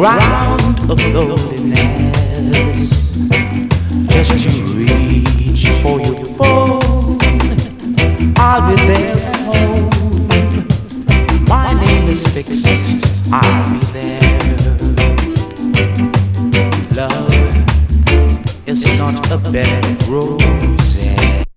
ground of loneliness. Just you reach for your phone, I'll be there at home. My name is fixed, I'll be there. Love is not a bed of roses.